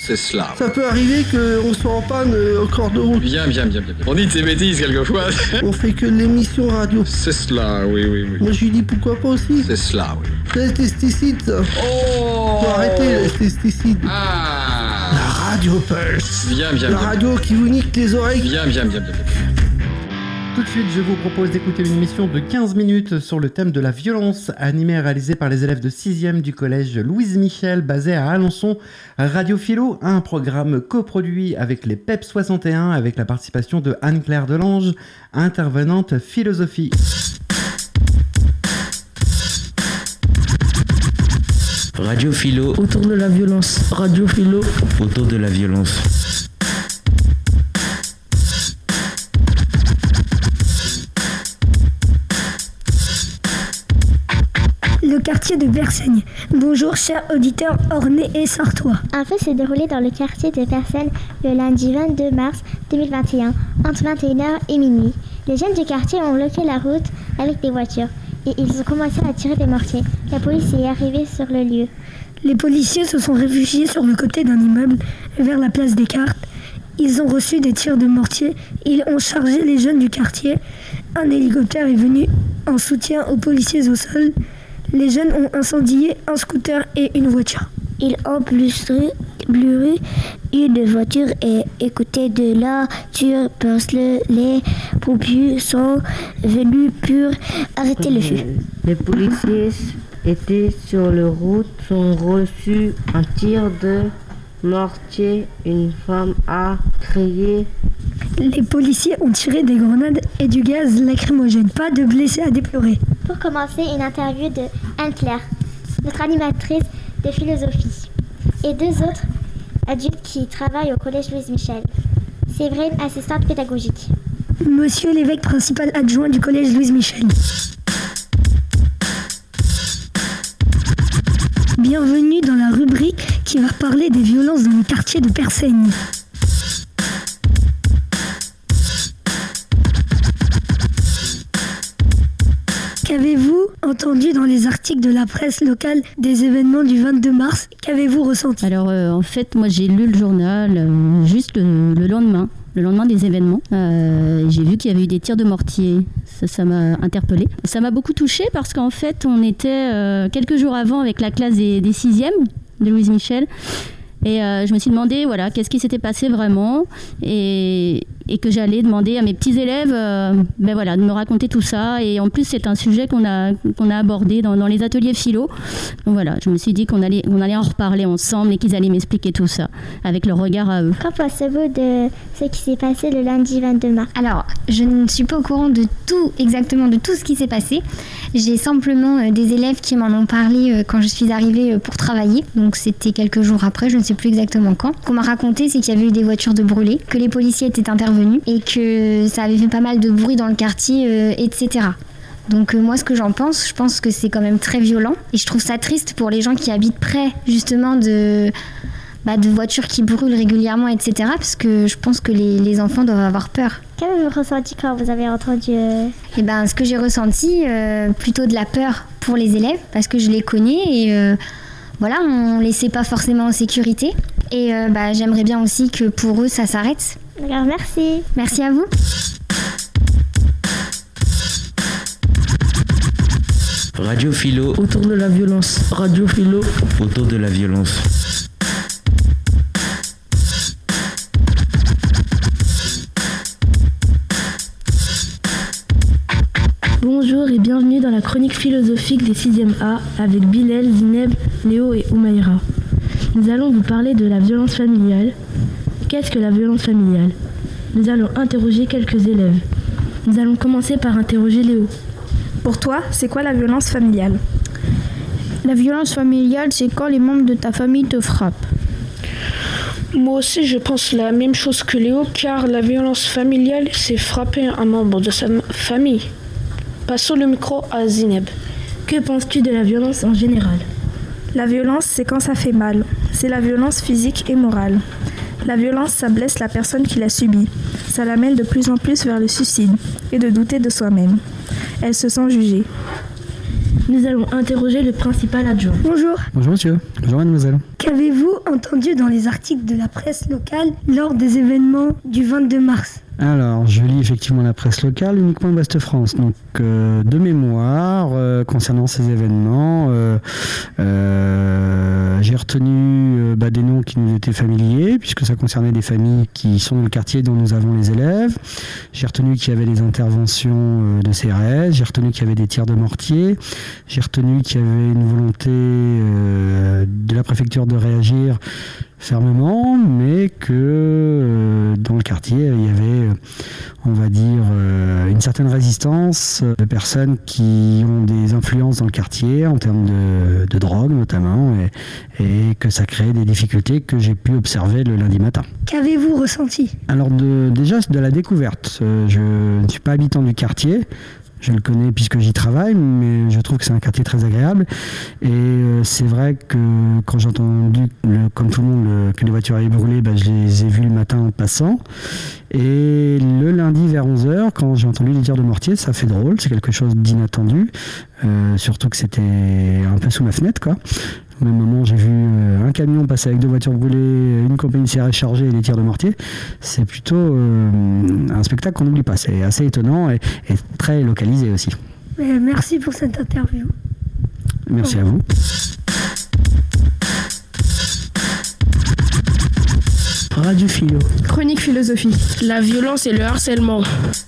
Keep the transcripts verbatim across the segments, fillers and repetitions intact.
C'est cela. Ça peut arriver qu'on soit en panne euh, au corps de route. Bien, bien, bien, bien. On dit de ces bêtises quelquefois. On fait que l'émission radio. C'est cela, oui, oui, oui. Moi je lui dis pourquoi pas aussi. C'est cela, oui. C'est les pesticides, ça. Oh Faut arrêter les pesticides. Ah La radio Pulse. Bien, bien, La bien. radio qui vous nique les oreilles. Bien, bien, bien, bien, bien. Tout de suite, je vous propose d'écouter une émission de quinze minutes sur le thème de la violence, animée et réalisée par les élèves de sixième du collège Louise Michel, basé à Alençon. Radio Philo, un programme coproduit avec les P E P soixante et un, avec la participation de Anne-Claire Delange, intervenante philosophie. Radio Philo, autour de la violence. Radio Philo, autour de la violence. Le quartier de Bersaigne. Bonjour chers auditeurs ornais et sartois. Un feu s'est déroulé dans le quartier de Bersaigne le lundi vingt-deux mars deux mille vingt et un, entre vingt et une heures et minuit. Les jeunes du quartier ont bloqué la route avec des voitures et ils ont commencé à tirer des mortiers. La police est arrivée sur le lieu. Les policiers se sont réfugiés sur le côté d'un immeuble vers la place Descartes. Ils ont reçu des tirs de mortier. Ils ont chargé les jeunes du quartier. Un hélicoptère est venu en soutien aux policiers au sol. Les jeunes ont incendié un scooter et une voiture. Ils ont blessé une voiture et écouté de la ture parce que les pompiers sont venus pour arrêter le feu. Les policiers étaient sur la route, ont reçu un tir de mortier. Une femme a crié. Les policiers ont tiré des grenades et du gaz lacrymogène. Pas de blessés à déplorer. Pour commencer, une interview de Anne-Claire, notre animatrice de philosophie, et deux autres adultes qui travaillent au collège Louise Michel. Séverine, assistante pédagogique. Monsieur l'évêque principal adjoint du collège Louise Michel. Bienvenue dans la rubrique qui va parler des violences dans le quartier de Bersaigne. Qu'avez-vous entendu dans les articles de la presse locale des événements du vingt-deux mars? Qu'avez-vous ressenti? Alors euh, en fait, moi j'ai lu le journal euh, juste le, le lendemain, le lendemain des événements. Euh, j'ai vu qu'il y avait eu des tirs de mortier. Ça, ça m'a interpellée. Ça m'a beaucoup touchée parce qu'en fait, on était euh, quelques jours avant avec la classe des, des sixièmes de Louise Michel. Et euh, je me suis demandé, voilà, qu'est-ce qui s'était passé vraiment, et, et que j'allais demander à mes petits élèves, euh, ben voilà, de me raconter tout ça. Et en plus, c'est un sujet qu'on a qu'on a abordé dans, dans les ateliers philo. Donc voilà, je me suis dit qu'on allait on allait en reparler ensemble et qu'ils allaient m'expliquer tout ça avec leur regard à eux. Qu'en pensez-vous de ce qui s'est passé le lundi vingt-deux mars? Alors, je ne suis pas au courant de tout, exactement de tout ce qui s'est passé. J'ai simplement euh, des élèves qui m'en ont parlé euh, quand je suis arrivée euh, pour travailler. Donc c'était quelques jours après, je ne sais plus exactement quand. Ce qu'on m'a raconté, c'est qu'il y avait eu des voitures de brûlées, que les policiers étaient intervenus et que ça avait fait pas mal de bruit dans le quartier, euh, et cetera. Donc euh, moi, ce que j'en pense, je pense que c'est quand même très violent. Et je trouve ça triste pour les gens qui habitent près, justement, de... Bah, de voitures qui brûlent régulièrement, et cetera. Parce que je pense que les, les enfants doivent avoir peur. Qu'avez-vous ressenti quand vous avez entendu euh... Eh ben, ce que j'ai ressenti, euh, plutôt de la peur pour les élèves, parce que je les connais et euh, voilà, on les laissait pas forcément en sécurité. Et euh, bah, j'aimerais bien aussi que pour eux, ça s'arrête. Alors, merci. Merci à vous. Radio Philo, autour de la violence. Radio Philo, autour de la violence. bonjour et bienvenue dans la chronique philosophique des sixième A avec Bilal, Zineb, Léo et Oumaïra. Nous allons vous parler de la violence familiale. Qu'est-ce que la violence familiale? Nous allons interroger quelques élèves. Nous allons commencer par interroger Léo. Pour toi, c'est quoi la violence familiale? La violence familiale, c'est quand les membres de ta famille te frappent. Moi aussi, je pense la même chose que Léo, car la violence familiale, c'est frapper un membre de sa famille. Passons le micro à Zineb. Que penses-tu de la violence en général? La violence, c'est quand ça fait mal. C'est la violence physique et morale. La violence, ça blesse la personne qui l'a subie. Ça l'amène de plus en plus vers le suicide et de douter de soi-même. Elle se sent jugée. Nous allons interroger le principal adjoint. Bonjour. Bonjour monsieur. Bonjour mademoiselle. Qu'avez-vous entendu dans les articles de la presse locale lors des événements du vingt-deux mars ? Alors, je lis effectivement la presse locale, uniquement Ouest-France. Donc, euh, de mémoire, euh, concernant ces événements, euh, euh, j'ai retenu euh, bah, des noms qui nous étaient familiers, puisque ça concernait des familles qui sont dans le quartier dont nous avons les élèves. J'ai retenu qu'il y avait des interventions euh, de C R S, j'ai retenu qu'il y avait des tirs de mortier, j'ai retenu qu'il y avait une volonté euh, de la préfecture de réagir fermement, mais que euh, dans le quartier, il y avait, on va dire, euh, une certaine résistance de personnes qui ont des influences dans le quartier en termes de, de drogue notamment, et, et que ça crée des difficultés que j'ai pu observer le lundi matin. Qu'avez-vous ressenti ? Alors de, déjà, c'est de la découverte. Euh, je ne suis pas habitant du quartier. Je le connais puisque j'y travaille, mais je trouve que c'est un quartier très agréable. Et euh, c'est vrai que quand j'ai entendu, le, comme tout le monde, le, que les voitures avaient brûlé, bah, je les ai vues le matin en passant. Et le lundi vers onze heures, quand j'ai entendu les tirs de mortier, ça fait drôle, c'est quelque chose d'inattendu. Euh, surtout que c'était un peu sous ma fenêtre, quoi. Au même moment, j'ai vu euh, un camion passer avec deux voitures brûlées, une compagnie C R S chargée et des tirs de mortier. C'est plutôt euh, un spectacle qu'on n'oublie pas. C'est assez étonnant et, et très localisé aussi. Euh, merci pour cette interview. Merci à vous. Radio Philo. Chronique philosophique. La violence et le harcèlement.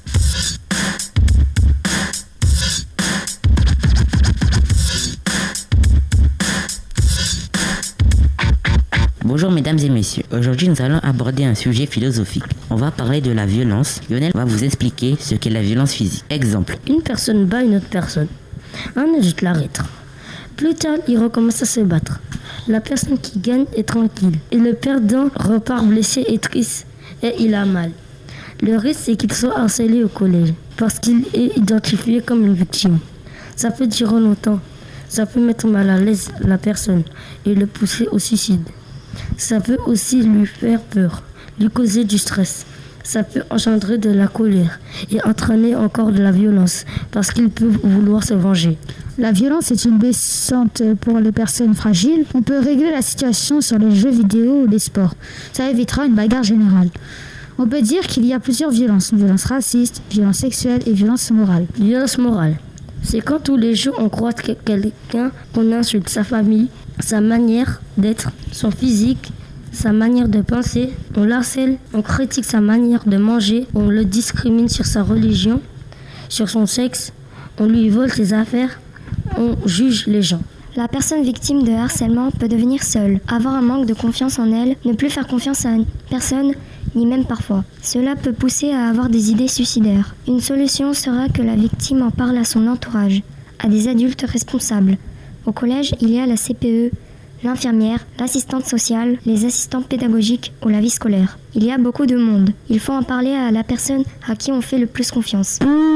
Bonjour mesdames et messieurs, aujourd'hui nous allons aborder un sujet philosophique. On va parler de la violence. Lionel va vous expliquer ce qu'est la violence physique. Exemple. Une personne bat une autre personne. Un adulte l'arrête. Plus tard, il recommence à se battre. La personne qui gagne est tranquille. Et le perdant repart blessé et triste. Et il a mal. Le risque, c'est qu'il soit harcelé au collège. Parce qu'il est identifié comme une victime. Ça peut durer longtemps. Ça peut mettre mal à l'aise la personne et le pousser au suicide. Ça peut aussi lui faire peur, lui causer du stress. Ça peut engendrer de la colère et entraîner encore de la violence parce qu'il peut vouloir se venger. La violence est une blessante pour les personnes fragiles. On peut régler la situation sur les jeux vidéo ou les sports. Ça évitera une bagarre générale. On peut dire qu'il y a plusieurs violences. Violence raciste, violence sexuelle et violence morale. Violence morale, c'est quand tous les jours on croit que quelqu'un, qu'on insulte sa famille, sa manière d'être, son physique, sa manière de penser, on l'harcèle, on critique sa manière de manger, on le discrimine sur sa religion, sur son sexe, on lui vole ses affaires, on juge les gens. La personne victime de harcèlement peut devenir seule, avoir un manque de confiance en elle, ne plus faire confiance à une personne, ni même parfois. Cela peut pousser à avoir des idées suicidaires. Une solution sera que la victime en parle à son entourage, à des adultes responsables. Au collège, il y a la C P E, l'infirmière, l'assistante sociale, les assistants pédagogiques ou la vie scolaire. Il y a beaucoup de monde. Il faut en parler à la personne à qui on fait le plus confiance.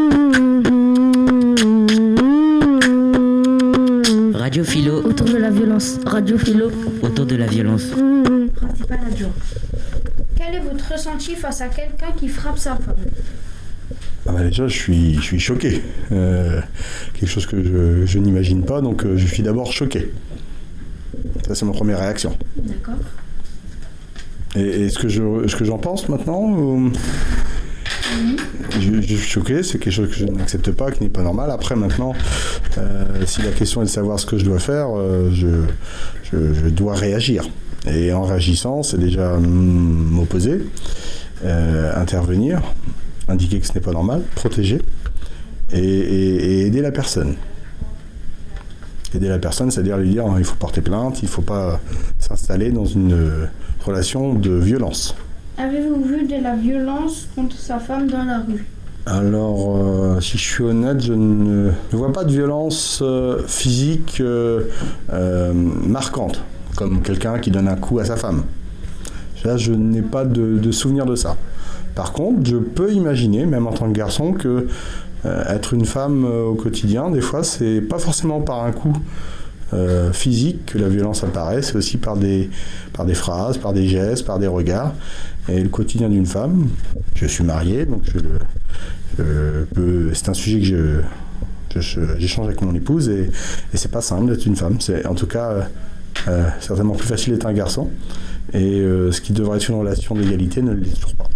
Radio Philo. Autour de la violence. Radio Philo. Autour de la violence. Principal adjoint. Quel est votre ressenti face à quelqu'un qui frappe sa femme ? Ah bah déjà, je suis, je suis choqué. Euh, quelque chose que je, je n'imagine pas, donc euh, je suis d'abord choqué. Ça, c'est ma première réaction. D'accord. Et, et ce que je, ce que j'en pense maintenant, euh, oui. je, je suis choqué, c'est quelque chose que je n'accepte pas, qui n'est pas normal. Après, maintenant, euh, si la question est de savoir ce que je dois faire, euh, je, je, je dois réagir. Et en réagissant, c'est déjà m'opposer, euh, intervenir, indiquer que ce n'est pas normal, protéger et, et, et aider la personne. Aider la personne, c'est-à-dire lui dire il faut porter plainte, il ne faut pas s'installer dans une relation de violence. Avez-vous vu de la violence contre sa femme dans la rue ? Alors, euh, si je suis honnête, je ne vois pas de violence euh, physique euh, euh, marquante, comme quelqu'un qui donne un coup à sa femme. Là, je n'ai pas de, de souvenir de ça. Par contre, je peux imaginer, même en tant que garçon, que euh, être une femme euh, au quotidien, des fois, c'est pas forcément par un coup euh, physique que la violence apparaît, c'est aussi par des, par des phrases, par des gestes, par des regards. Et le quotidien d'une femme, je suis marié, donc je, je peux, c'est un sujet que je, je, je, j'échange avec mon épouse et, et c'est pas simple d'être une femme. C'est, en tout cas, euh, Euh, certainement plus facile d'être un garçon. Et euh, ce qui devrait être une relation d'égalité ne l'est toujours pas.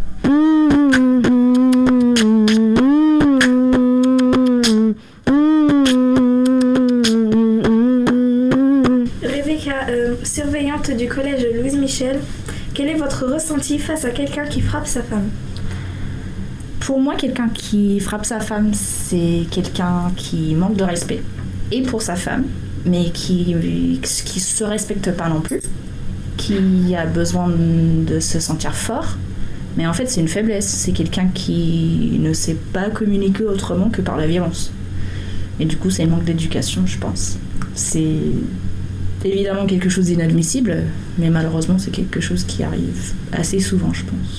Rebecca, euh, surveillante du collège Louise Michel, quel est votre ressenti face à quelqu'un qui frappe sa femme ? Pour moi, quelqu'un qui frappe sa femme, c'est quelqu'un qui manque de respect. Et pour sa femme, mais qui qui se respecte pas non plus, qui a besoin de se sentir fort. Mais en fait, c'est une faiblesse. C'est quelqu'un qui ne sait pas communiquer autrement que par la violence. Et du coup, c'est un manque d'éducation, je pense. C'est évidemment quelque chose d'inadmissible, mais malheureusement, c'est quelque chose qui arrive assez souvent, je pense.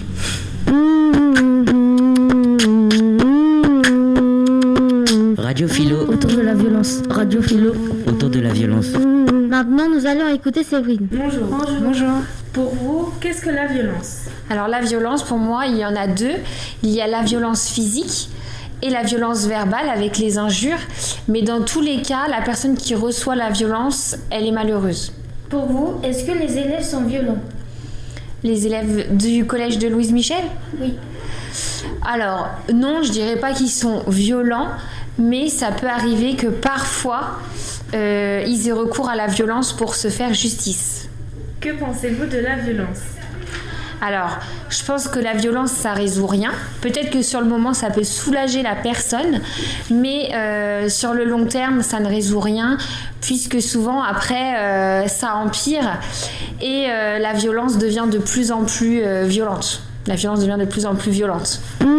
Radio Philo. Autour de la violence. Radio Philo. Autour de la violence. Maintenant, nous allons écouter Séverine. Bonjour. Bonjour. Bonjour. Pour vous, qu'est-ce que la violence ? Alors la violence, pour moi, il y en a deux. Il y a la violence physique et la violence verbale avec les injures. Mais dans tous les cas, la personne qui reçoit la violence, elle est malheureuse. Pour vous, est-ce que les élèves sont violents ? Les élèves du collège de Louise Michel ? Oui. Alors, non, je dirais pas qu'ils sont violents, mais ça peut arriver que parfois, euh, ils aient recours à la violence pour se faire justice. Que pensez-vous de la violence ? Alors, je pense que la violence, ça résout rien. Peut-être que sur le moment, ça peut soulager la personne, mais euh, sur le long terme, ça ne résout rien, puisque souvent, après, euh, ça empire et euh, la violence devient de plus en plus euh, violente. La violence devient de plus en plus violente.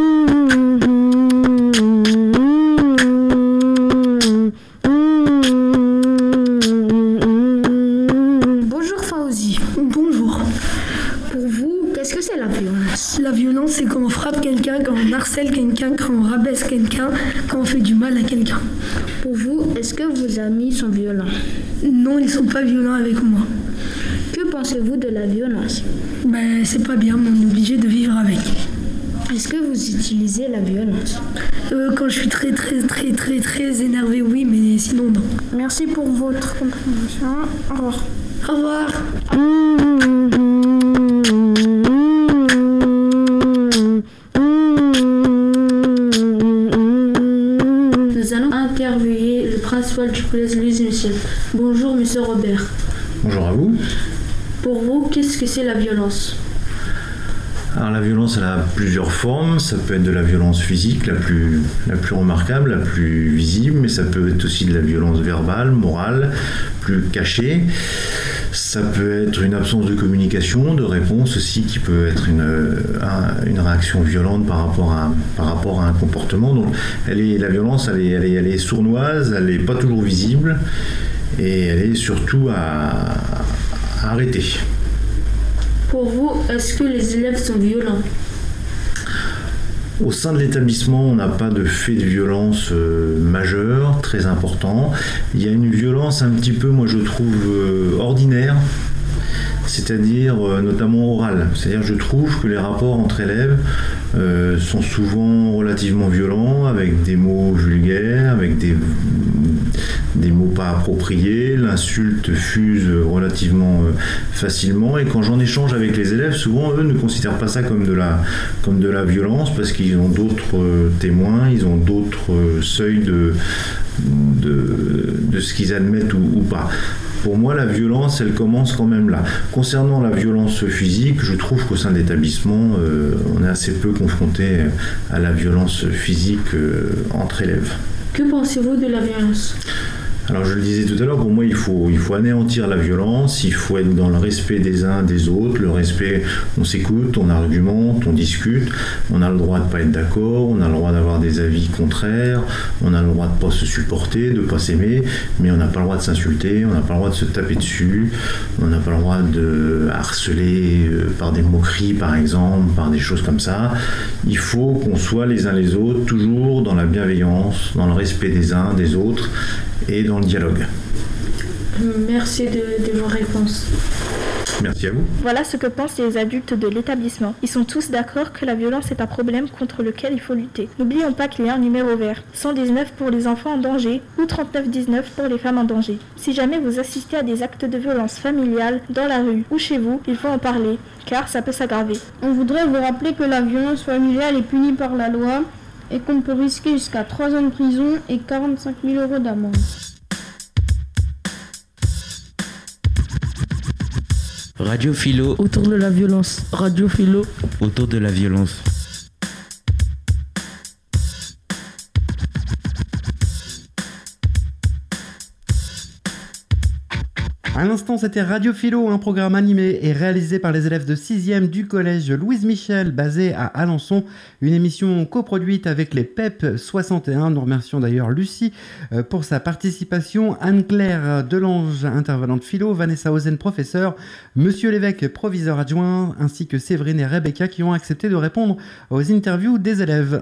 Bonjour Fauzi. Bonjour. Pour vous, qu'est-ce que c'est la violence ? La violence, c'est quand on frappe quelqu'un, quand on harcèle quelqu'un, quand on rabaisse quelqu'un, quand on fait du mal à quelqu'un. Pour vous, est-ce que vos amis sont violents ? Non, ils sont pas violents avec moi. Que pensez-vous de la violence ? Ben, c'est pas bien, mais on est obligé de vivre avec. Est-ce que vous utilisez la violence ? euh, Quand je suis très, très, très, très, très énervé, oui, mais sinon, non. Merci pour votre contribution. Au revoir. Au revoir. Nous allons interviewer le principal du collège Louise Michel. Bonjour, monsieur Robert. Bonjour à vous. Pour vous, qu'est-ce que c'est la violence ? Alors la violence, elle a plusieurs formes. Ça peut être de la violence physique, la plus, la plus remarquable, la plus visible, mais ça peut être aussi de la violence verbale, morale, plus cachée. Ça peut être une absence de communication, de réponse aussi, qui peut être une, un, une réaction violente par rapport à, par rapport à un comportement. Donc elle est, la violence, elle est, elle est, elle est sournoise, elle n'est pas toujours visible, et elle est surtout à, à arrêter. Pour vous, est-ce que les élèves sont violents ? Au sein de l'établissement, on n'a pas de fait de violence euh, majeur, très important. Il y a une violence un petit peu, moi je trouve, euh, ordinaire, c'est-à-dire euh, notamment orale. C'est-à-dire je trouve que les rapports entre élèves euh, sont souvent relativement violents, avec des mots vulgaires, avec des, des mots pas appropriés. L'insulte fuse relativement euh, facilement, et quand j'en échange avec les élèves, souvent eux ne considèrent pas ça comme de la, comme de la violence, parce qu'ils ont d'autres euh, témoins, ils ont d'autres euh, seuils de, de, de ce qu'ils admettent ou, ou pas. Pour moi, la violence, elle commence quand même là. Concernant la violence physique, je trouve qu'au sein de l'établissement, euh, on est assez peu confronté à la violence physique euh, entre élèves. Que pensez-vous de la violence ? Alors je le disais tout à l'heure, pour moi il faut, il faut anéantir la violence, il faut être dans le respect des uns des autres, le respect, on s'écoute, on argumente, on discute, on a le droit de ne pas être d'accord, on a le droit d'avoir des avis contraires, on a le droit de ne pas se supporter, de ne pas s'aimer, mais on n'a pas le droit de s'insulter, on n'a pas le droit de se taper dessus, on n'a pas le droit de harceler par des moqueries par exemple, par des choses comme ça. Il faut qu'on soit les uns les autres, toujours dans la bienveillance, dans le respect des uns des autres, et dans le dialogue. Merci de, de vos réponses. Merci à vous. Voilà ce que pensent les adultes de l'établissement. Ils sont tous d'accord que la violence est un problème contre lequel il faut lutter. N'oublions pas qu'il y a un numéro vert, cent dix-neuf pour les enfants en danger ou trente-neuf dix-neuf pour les femmes en danger. Si jamais vous assistez à des actes de violence familiale dans la rue ou chez vous, il faut en parler, car ça peut s'aggraver. On voudrait vous rappeler que la violence familiale est punie par la loi et qu'on peut risquer jusqu'à trois ans de prison et quarante-cinq mille euros d'amende. Radio Philo. Autour de la violence. Radio Philo. Autour de la violence. À l'instant, c'était Radio Philo, un programme animé et réalisé par les élèves de sixième du collège Louise Michel, basé à Alençon. Une émission coproduite avec les P E P soixante et un. Nous remercions d'ailleurs Lucie pour sa participation, Anne-Claire Delange, intervenante philo, Vanessa Ozen, professeur, Monsieur Lévesque, proviseur adjoint, ainsi que Séverine et Rebecca qui ont accepté de répondre aux interviews des élèves.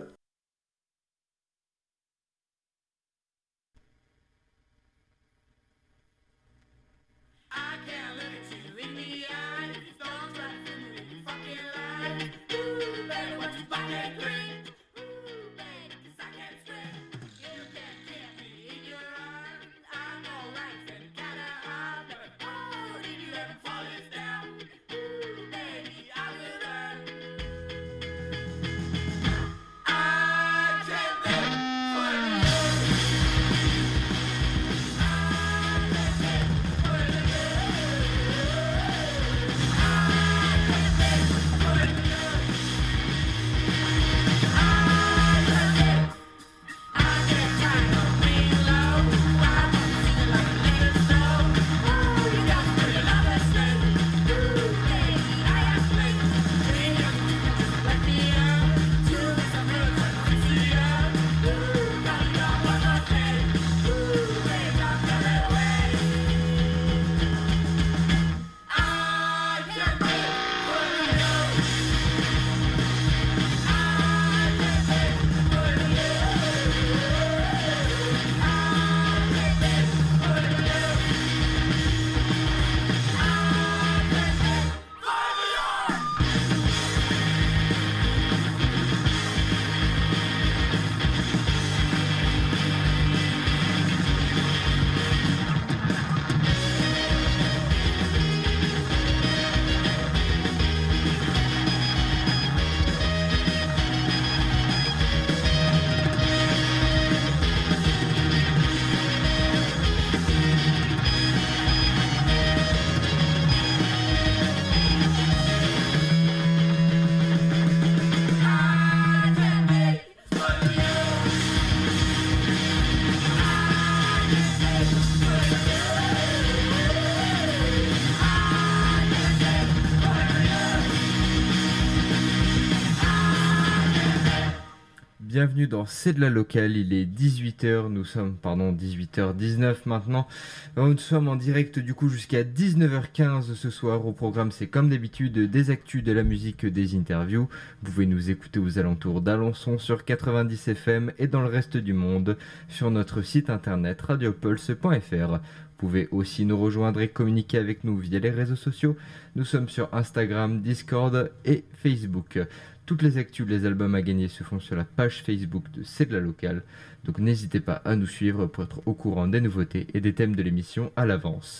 Bienvenue dans C'est de la locale, il est dix-huit heures, nous sommes, pardon, dix-huit heures dix-neuf maintenant. Nous sommes en direct du coup jusqu'à dix-neuf heures quinze ce soir. Au programme, c'est comme d'habitude des actus, de la musique, des interviews. Vous pouvez nous écouter aux alentours d'Alençon sur quatre-vingt-dix F M et dans le reste du monde sur notre site internet radiopulse point f r. Vous pouvez aussi nous rejoindre et communiquer avec nous via les réseaux sociaux. Nous sommes sur Instagram, Discord et Facebook. Toutes les actus, les albums à gagner se font sur la page Facebook de C'est de la locale. Donc n'hésitez pas à nous suivre pour être au courant des nouveautés et des thèmes de l'émission à l'avance.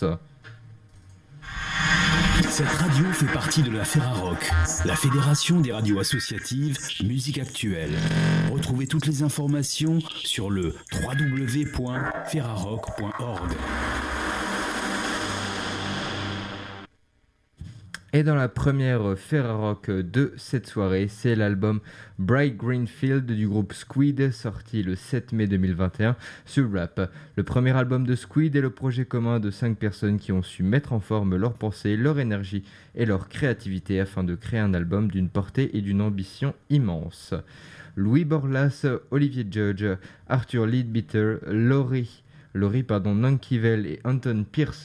Cette radio fait partie de la Ferrarock, la fédération des radios associatives musique actuelle. Retrouvez toutes les informations sur le w w w point ferrarock point org. Et dans la première Ferrarock de cette soirée, c'est l'album Bright Green Field du groupe Squid, sorti le sept mai deux mille vingt et un sur Rap. Le premier album de Squid est le projet commun de cinq personnes qui ont su mettre en forme leurs pensées, leur énergie et leur créativité afin de créer un album d'une portée et d'une ambition immense. Louis Borlas, Olivier Judge, Arthur Leadbeater, Laurie... Laurie pardon, Nankivel et Anton Pearson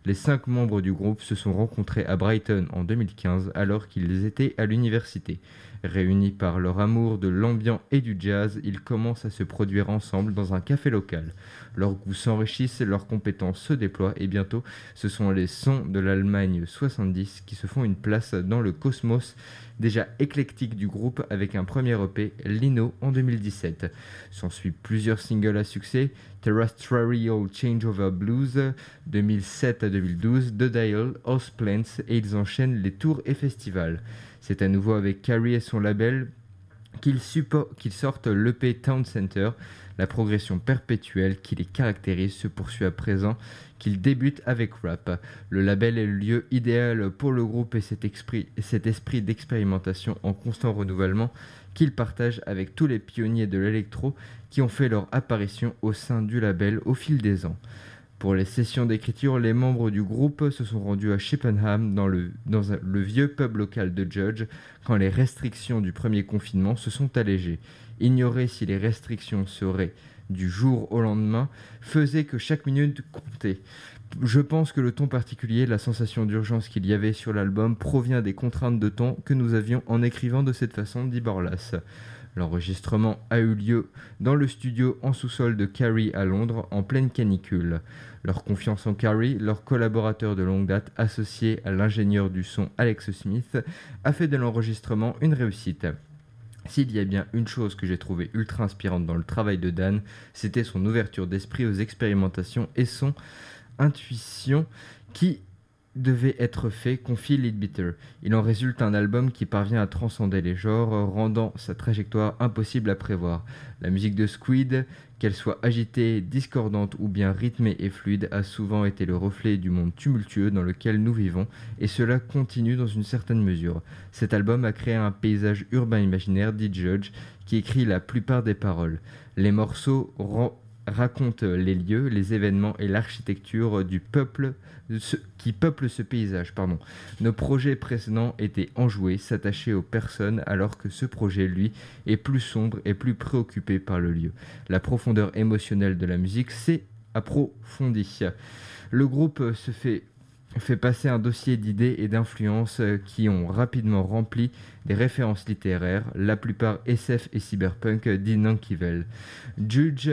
Les cinq membres du groupe se sont rencontrés à Brighton en deux mille quinze alors qu'ils étaient à l'université. Réunis par leur amour de l'ambiant et du jazz, ils commencent à se produire ensemble dans un café local. Leurs goûts s'enrichissent, leurs compétences se déploient et bientôt, ce sont les sons de l'Allemagne soixante-dix qui se font une place dans le cosmos déjà éclectique du groupe avec un premier E P, Lino, en deux mille dix-sept. S'ensuit plusieurs singles à succès, Terrestrial Changeover Blues, deux mille sept à deux mille douze, The Dial, Houseplants, et ils enchaînent les tours et festivals. C'est à nouveau avec Carrie et son label qu'ils, suppo- qu'ils sortent l'E P Town Center. La progression perpétuelle qui les caractérise se poursuit à présent qu'ils débutent avec Rap. Le label est le lieu idéal pour le groupe et cet esprit, cet esprit d'expérimentation en constant renouvellement qu'ils partagent avec tous les pionniers de l'électro qui ont fait leur apparition au sein du label au fil des ans. Pour les sessions d'écriture, les membres du groupe se sont rendus à Chippenham, dans le, dans un, le vieux pub local de Judge, quand les restrictions du premier confinement se sont allégées. Ignorer si les restrictions seraient du jour au lendemain faisait que chaque minute comptait. Je pense que le ton particulier, la sensation d'urgence qu'il y avait sur l'album provient des contraintes de temps que nous avions en écrivant de cette façon, dit Borlas. L'enregistrement a eu lieu dans le studio en sous-sol de Carrie à Londres en pleine canicule. Leur confiance en Carrie, leur collaborateur de longue date associé à l'ingénieur du son Alex Smith, a fait de l'enregistrement une réussite. S'il y a bien une chose que j'ai trouvée ultra inspirante dans le travail de Dan, c'était son ouverture d'esprit aux expérimentations et son intuition qui devait être fait, confie Leadbeater. Il en résulte un album qui parvient à transcender les genres, rendant sa trajectoire impossible à prévoir. La musique de Squid, qu'elle soit agitée, discordante ou bien rythmée et fluide, a souvent été le reflet du monde tumultueux dans lequel nous vivons, et cela continue dans une certaine mesure. Cet album a créé un paysage urbain imaginaire, dit Judge, qui écrit la plupart des paroles. Les morceaux ren- raconte les lieux, les événements et l'architecture du peuple ce, qui peuple ce paysage. Pardon. Nos projets précédents étaient enjoués, s'attacher aux personnes, alors que ce projet, lui, est plus sombre et plus préoccupé par le lieu. La profondeur émotionnelle de la musique s'est approfondie. Le groupe se fait fait passer un dossier d'idées et d'influences qui ont rapidement rempli des références littéraires, la plupart S F et cyberpunk, dit Nankivel. Judge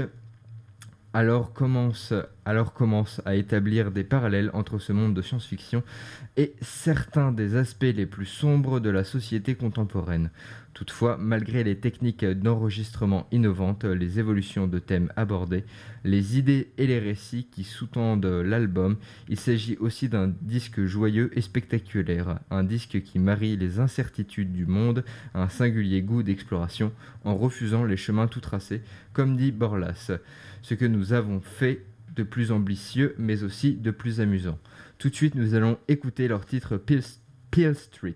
alors commence, alors commence à établir des parallèles entre ce monde de science-fiction et certains des aspects les plus sombres de la société contemporaine. Toutefois, malgré les techniques d'enregistrement innovantes, les évolutions de thèmes abordés, les idées et les récits qui sous-tendent l'album, il s'agit aussi d'un disque joyeux et spectaculaire, un disque qui marie les incertitudes du monde à un singulier goût d'exploration en refusant les chemins tout tracés, comme dit Borlas. Ce que nous avons fait de plus ambitieux, mais aussi de plus amusant. Tout de suite, nous allons écouter leur titre Peel, Peel Street.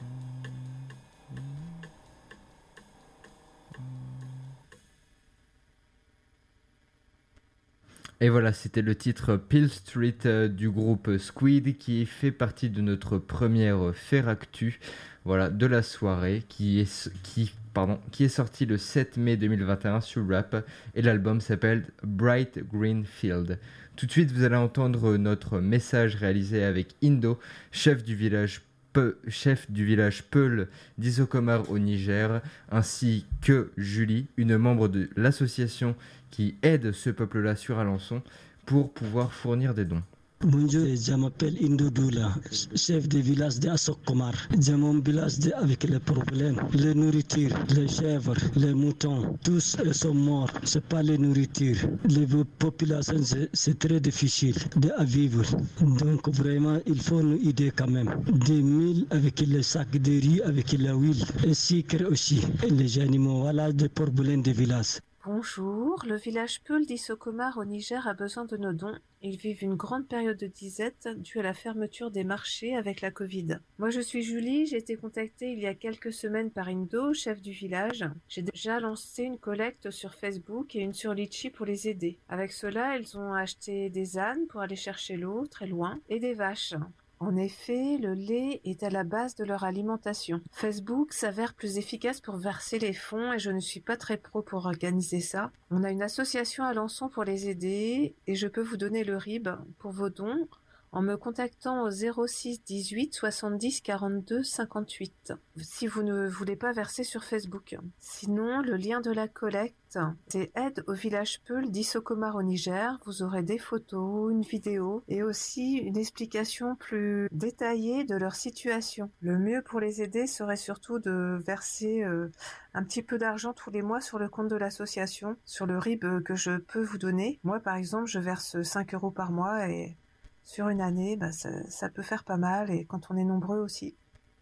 Et voilà, c'était le titre Peel Street euh, du groupe Squid qui fait partie de notre première Feractu, voilà, de la soirée qui est, qui, pardon, qui est sorti le sept mai deux mille vingt et un sur Rap et l'album s'appelle Bright Green Field. Tout de suite, vous allez entendre notre message réalisé avec Indo, chef du village Pe- chef du village Peul d'Isokomar au Niger, ainsi que Julie, une membre de l'association qui aide ce peuple-là sur Alençon pour pouvoir fournir des dons. Bonjour, je m'appelle Indo Doula, chef du village de Asokomar. J'ai mon village de, avec les problèmes, la nourriture, les chèvres, les moutons, tous sont morts. C'est pas la nourriture. Les populations, c'est, c'est très difficile de à vivre. Donc vraiment, il faut nous aider quand même. Des milles avec les sacs de riz, avec la huile, et sucre aussi. Et les animaux, voilà des problèmes des villages. Bonjour, le village Peul d'Isokomar au Niger a besoin de nos dons. Ils vivent une grande période de disette due à la fermeture des marchés avec la Covid. Moi je suis Julie, j'ai été contactée il y a quelques semaines par Indo, chef du village. J'ai déjà lancé une collecte sur Facebook et une sur Litchi pour les aider. Avec cela, ils ont acheté des ânes pour aller chercher l'eau très loin et des vaches. En effet, le lait est à la base de leur alimentation. Facebook s'avère plus efficace pour verser les fonds et je ne suis pas très pro pour organiser ça. On a une association à Alençon pour les aider et je peux vous donner le R I B pour vos dons en me contactant au zéro six dix-huit soixante-dix quarante-deux cinquante-huit si vous ne voulez pas verser sur Facebook. Sinon, le lien de la collecte, c'est aide au village Peul d'Isokomar au Niger. Vous aurez des photos, une vidéo et aussi une explication plus détaillée de leur situation. Le mieux pour les aider serait surtout de verser euh, un petit peu d'argent tous les mois sur le compte de l'association, sur le R I B que je peux vous donner. Moi, par exemple, je verse cinq euros par mois et sur une année, bah, ça, ça peut faire pas mal et quand on est nombreux aussi.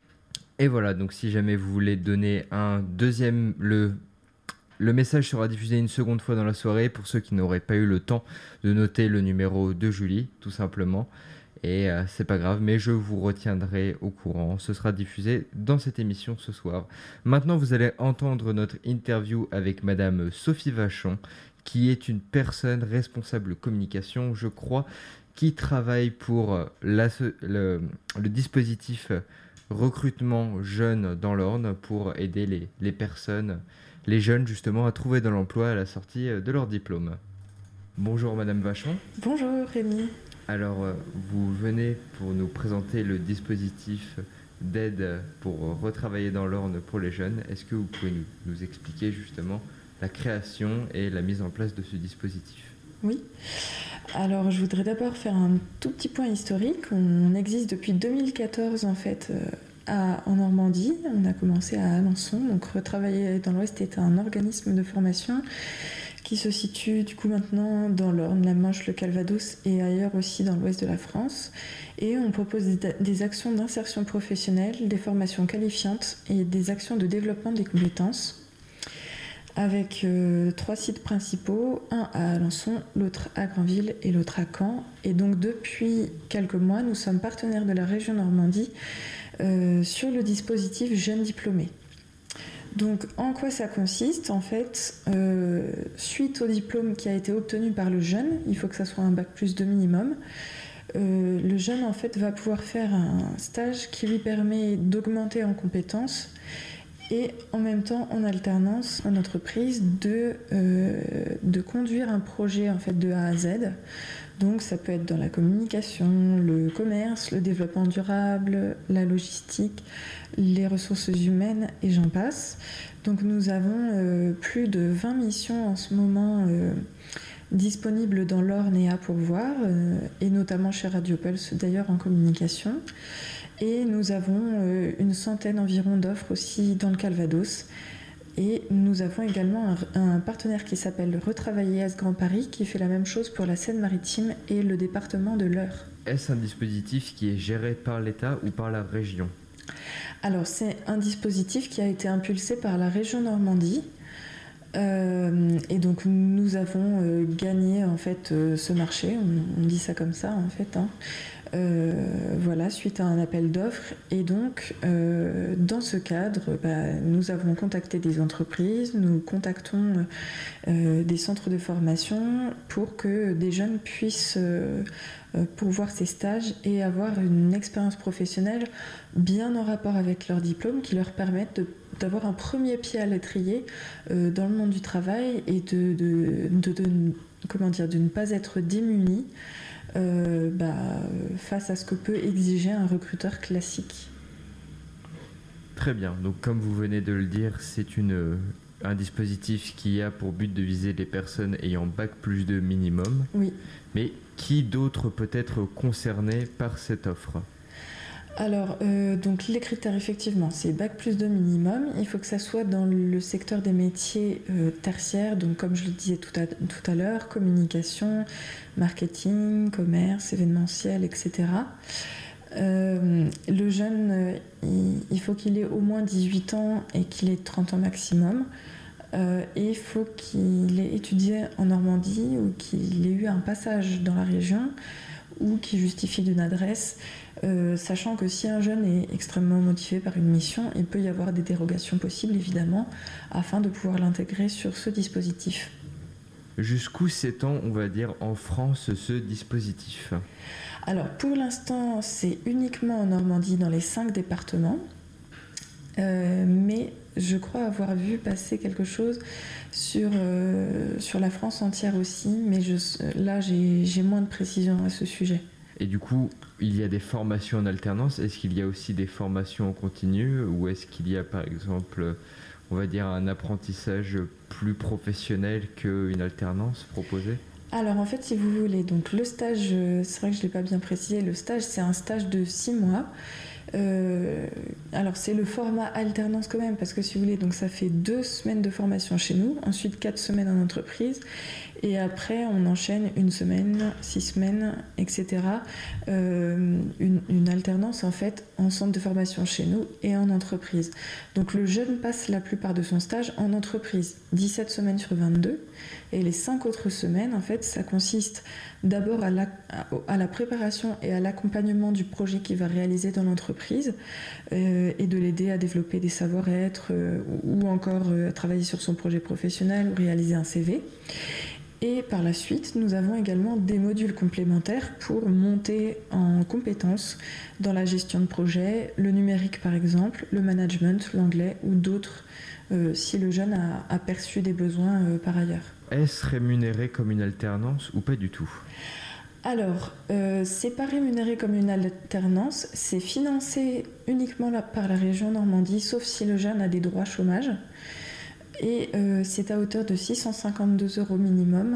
Et voilà, donc si jamais vous voulez donner un deuxième, le, le message sera diffusé une seconde fois dans la soirée pour ceux qui n'auraient pas eu le temps de noter le numéro de Julie, tout simplement. Et euh, c'est pas grave, mais je vous retiendrai au courant. Ce sera diffusé dans cette émission ce soir. Maintenant, vous allez entendre notre interview avec Madame Sophie Vachon, qui est une personne responsable communication, je crois, qui travaille pour la, le, le dispositif recrutement jeunes dans l'Orne pour aider les, les personnes, les jeunes justement, à trouver de l'emploi à la sortie de leur diplôme. Bonjour Madame Vachon. Bonjour Rémi. Alors, vous venez pour nous présenter le dispositif d'aide pour retravailler dans l'Orne pour les jeunes. Est-ce que vous pouvez nous, nous expliquer justement la création et la mise en place de ce dispositif ? Oui. Alors, je voudrais d'abord faire un tout petit point historique. On existe depuis deux mille quatorze en fait à, en Normandie. On a commencé à Alençon. Donc, Retravailler dans l'Ouest est un organisme de formation qui se situe du coup maintenant dans l'Orne, la Manche, le Calvados et ailleurs aussi dans l'ouest de la France. Et on propose des, des actions d'insertion professionnelle, des formations qualifiantes et des actions de développement des compétences, avec euh, trois sites principaux, un à Alençon, l'autre à Granville et l'autre à Caen. Et donc depuis quelques mois, nous sommes partenaires de la région Normandie euh, sur le dispositif Jeunes Diplômés. Donc en quoi ça consiste ? En fait, euh, suite au diplôme qui a été obtenu par le jeune, il faut que ça soit un bac plus deux minimum, euh, le jeune en fait va pouvoir faire un stage qui lui permet d'augmenter en compétences et en même temps en alternance en entreprise de, euh, de conduire un projet en fait de A à Z. Donc ça peut être dans la communication, le commerce, le développement durable, la logistique, les ressources humaines et j'en passe. Donc nous avons euh, plus de vingt missions en ce moment euh, disponibles dans l'Orne et à pourvoir, euh, et notamment chez Radio Pulse d'ailleurs en communication. Et nous avons euh, une centaine environ d'offres aussi dans le Calvados. Et nous avons également un, un partenaire qui s'appelle Retravailler Est Grand Paris qui fait la même chose pour la Seine-Maritime et le département de l'Eure. Est-ce un dispositif qui est géré par l'État ou par la région ? Alors c'est un dispositif qui a été impulsé par la région Normandie. Euh, et donc nous avons euh, gagné en fait euh, ce marché, on, on dit ça comme ça en fait, hein. euh, voilà, suite à un appel d'offres. Et donc, euh, dans ce cadre, bah, nous avons contacté des entreprises, nous contactons euh, des centres de formation pour que des jeunes puissent euh, pourvoir ces stages et avoir une expérience professionnelle bien en rapport avec leur diplôme, qui leur permette de, d'avoir un premier pied à l'étrier euh, dans le monde du travail et de, de, de, de, comment dire, de ne pas être démunis euh, bah, face à ce que peut exiger un recruteur classique. Très bien, donc comme vous venez de le dire, c'est une, un dispositif qui a pour but de viser les personnes ayant bac plus deux minimum. Oui. Mais qui d'autre peut être concerné par cette offre ? Alors, euh, donc les critères, effectivement, c'est bac plus deux minimum. Il faut que ça soit dans le secteur des métiers euh, tertiaires, donc comme je le disais tout à, tout à l'heure, communication, marketing, commerce, événementiel, et cetera. Euh, le jeune, euh, il, il faut qu'il ait au moins dix-huit ans et qu'il ait trente ans maximum. Euh, et il faut qu'il ait étudié en Normandie ou qu'il ait eu un passage dans la région ou qui justifie d'une adresse, euh, sachant que si un jeune est extrêmement motivé par une mission, il peut y avoir des dérogations possibles, évidemment, afin de pouvoir l'intégrer sur ce dispositif. Jusqu'où s'étend, on va dire, en France ce dispositif ? Alors, pour l'instant, c'est uniquement en Normandie, dans les cinq départements. Euh, mais je crois avoir vu passer quelque chose sur, euh, sur la France entière aussi, mais je, là j'ai, j'ai moins de précisions à ce sujet. Et du coup, il y a des formations en alternance, est-ce qu'il y a aussi des formations en continu, ou est-ce qu'il y a par exemple, on va dire, un apprentissage plus professionnel qu'une alternance proposée ? Alors en fait, si vous voulez, donc le stage, c'est vrai que je ne l'ai pas bien précisé, le stage c'est un stage de six mois. Euh, alors c'est le format alternance quand même, parce que si vous voulez, donc ça fait deux semaines de formation chez nous, ensuite quatre semaines en entreprise, et après on enchaîne une semaine, six semaines, et cetera. Euh, une, une alternance en fait en centre de formation chez nous et en entreprise. Donc le jeune passe la plupart de son stage en entreprise, dix-sept semaines sur vingt-deux, et les cinq autres semaines en fait ça consiste d'abord à la, à la préparation et à l'accompagnement du projet qu'il va réaliser dans l'entreprise euh, et de l'aider à développer des savoir-être euh, ou encore euh, travailler sur son projet professionnel ou réaliser un C V. Et par la suite, nous avons également des modules complémentaires pour monter en compétences dans la gestion de projet, le numérique par exemple, le management, l'anglais ou d'autres euh, si le jeune a, a perçu des besoins euh, par ailleurs. Est-ce rémunéré comme une alternance ou pas du tout ? Alors, euh, c'est pas rémunéré comme une alternance, c'est financé uniquement là, par la région Normandie, sauf si le jeune a des droits chômage. Et euh, c'est à hauteur de six cent cinquante-deux euros minimum.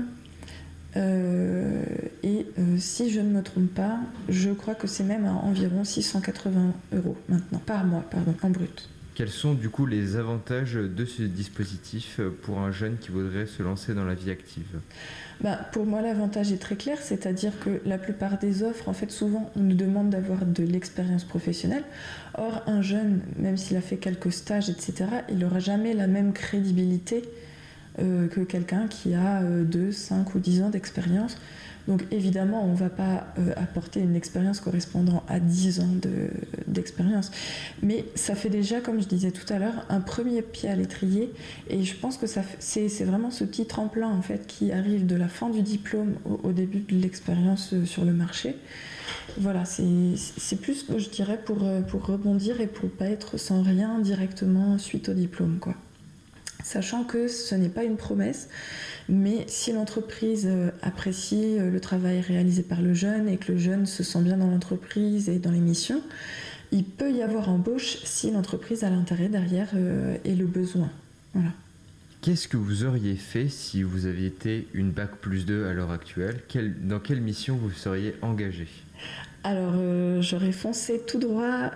Euh, et euh, si je ne me trompe pas, je crois que c'est même à environ six cent quatre-vingts euros maintenant, par mois, pardon, en brut. Quels sont du coup les avantages de ce dispositif pour un jeune qui voudrait se lancer dans la vie active ? Bah, pour moi, l'avantage est très clair, c'est-à-dire que la plupart des offres, en fait, souvent, on nous demande d'avoir de l'expérience professionnelle. Or, un jeune, même s'il a fait quelques stages, et cetera, il n'aura jamais la même crédibilité euh, que quelqu'un qui a euh, deux, cinq ou dix ans d'expérience. Donc évidemment, on ne va pas euh, apporter une expérience correspondant à dix ans de, d'expérience. Mais ça fait déjà, comme je disais tout à l'heure, un premier pied à l'étrier. Et je pense que ça, c'est, c'est vraiment ce petit tremplin en fait, qui arrive de la fin du diplôme au, au début de l'expérience euh, sur le marché. Voilà, c'est, c'est plus, je dirais, pour, pour rebondir et pour ne pas être sans rien directement suite au diplôme, quoi. Sachant que ce n'est pas une promesse, mais si l'entreprise apprécie le travail réalisé par le jeune et que le jeune se sent bien dans l'entreprise et dans les missions, il peut y avoir embauche si l'entreprise a l'intérêt derrière et le besoin. Voilà. Qu'est-ce que vous auriez fait si vous aviez été une bac plus deux à l'heure actuelle ? Quelle, dans quelle mission vous seriez engagé ? Alors, euh, j'aurais foncé tout droit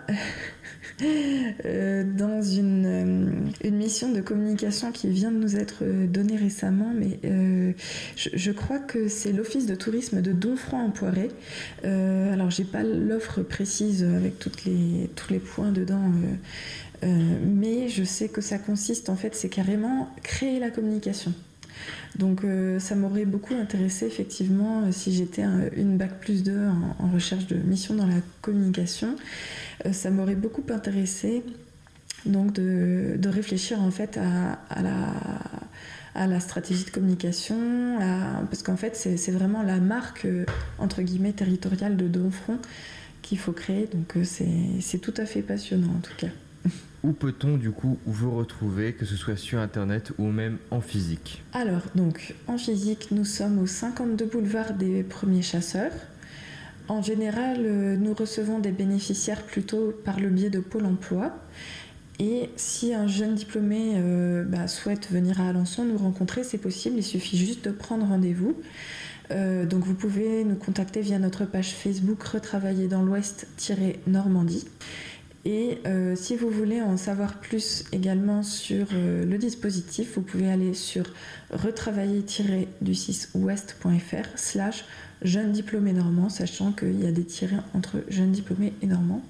euh, dans une, euh, une mission de communication qui vient de nous être donnée récemment, mais euh, je, je crois que c'est l'Office de tourisme de Domfront-en-Poiré. Euh, alors, j'ai pas l'offre précise avec toutes les, tous les points dedans, euh, euh, mais je sais que ça consiste, en fait, c'est carrément créer la communication. Donc euh, ça m'aurait beaucoup intéressé effectivement euh, si j'étais un, une bac plus deux en, en recherche de mission dans la communication. Euh, ça m'aurait beaucoup intéressé donc de, de réfléchir en fait à, à, la, à la stratégie de communication, à, parce qu'en fait c'est, c'est vraiment la marque euh, entre guillemets territoriale de Domfront qu'il faut créer. Donc euh, c'est, c'est tout à fait passionnant en tout cas. Où peut-on du coup vous retrouver, que ce soit sur internet ou même en physique? Alors, donc, en physique, nous sommes au cinquante-deux boulevard des Premiers Chasseurs. En général, euh, nous recevons des bénéficiaires plutôt par le biais de Pôle emploi. Et si un jeune diplômé euh, bah, souhaite venir à Alençon nous rencontrer, c'est possible, il suffit juste de prendre rendez-vous. Euh, donc vous pouvez nous contacter via notre page Facebook Retravailler dans l'Ouest-Normandie. Et euh, si vous voulez en savoir plus également sur euh, le dispositif, vous pouvez aller sur retravailler du six ouest point f r slash jeunes diplômés normands, sachant qu'il y a des tirets entre jeunes diplômés et normands.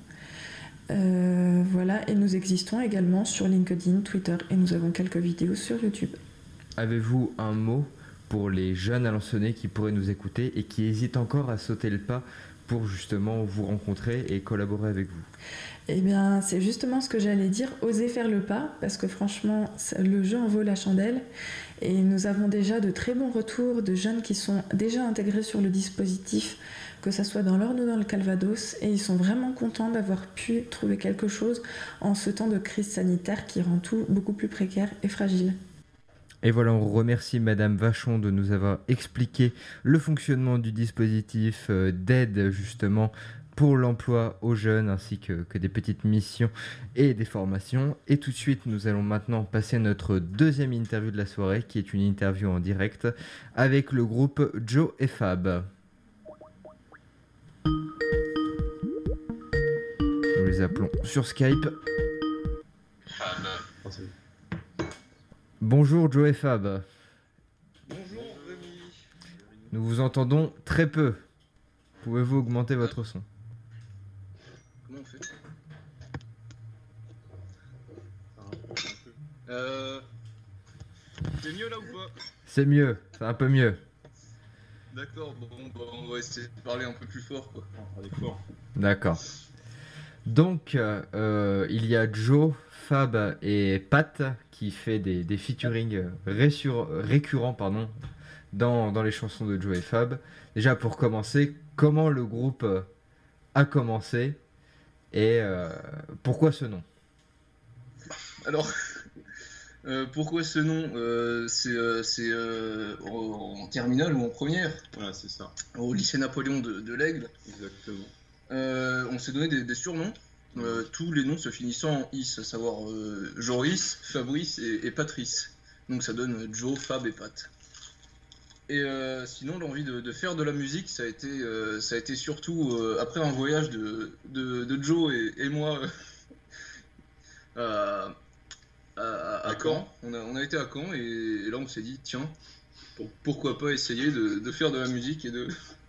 Euh, voilà, et nous existons également sur LinkedIn, Twitter, et nous avons quelques vidéos sur YouTube. Avez-vous un mot pour les jeunes alençonnais qui pourraient nous écouter et qui hésitent encore à sauter le pas pour justement vous rencontrer et collaborer avec vous? Eh bien, c'est justement ce que j'allais dire, oser faire le pas, parce que franchement, le jeu en vaut la chandelle. Et nous avons déjà de très bons retours de jeunes qui sont déjà intégrés sur le dispositif, que ce soit dans l'Orne ou dans le Calvados, et ils sont vraiment contents d'avoir pu trouver quelque chose en ce temps de crise sanitaire qui rend tout beaucoup plus précaire et fragile. Et voilà, on remercie Madame Vachon de nous avoir expliqué le fonctionnement du dispositif euh, d'aide justement pour l'emploi aux jeunes, ainsi que, que des petites missions et des formations. Et tout de suite, nous allons maintenant passer à notre deuxième interview de la soirée, qui est une interview en direct avec le groupe Joe et Fab. Nous les appelons sur Skype. Bonjour Joe et Fab. Bonjour Rémi. Nous vous entendons très peu. Pouvez-vous augmenter votre son? Comment on fait? Euh... C'est mieux là ou pas? C'est mieux, c'est un peu mieux. D'accord, bon, bah, on va essayer de parler un peu plus fort quoi. On va parler fort. D'accord. Donc, euh, il y a Joe, Fab et Pat qui fait des, des featuring résur- récurrents pardon, dans, dans les chansons de Joe et Fab. Déjà, pour commencer, comment le groupe a commencé et euh, pourquoi ce nom? Alors, euh, pourquoi ce nom euh, C'est, euh, c'est euh, en, en terminale ou en première? Voilà, c'est ça. Au lycée Napoléon de, de l'Aigle. Exactement. Euh, on s'est donné des, des surnoms, euh, tous les noms se finissant en is, à savoir euh, Joris, Fabrice et, et Patrice. Donc ça donne Joe, Fab et Pat. Et euh, sinon, l'envie de, de faire de la musique, ça a été, euh, ça a été surtout euh, après un voyage de, de, de Joe et, et moi euh, à, à, à Caen. On a, on a été à Caen et, et là on s'est dit, tiens, pour, pourquoi pas essayer de, de faire de la musique et de...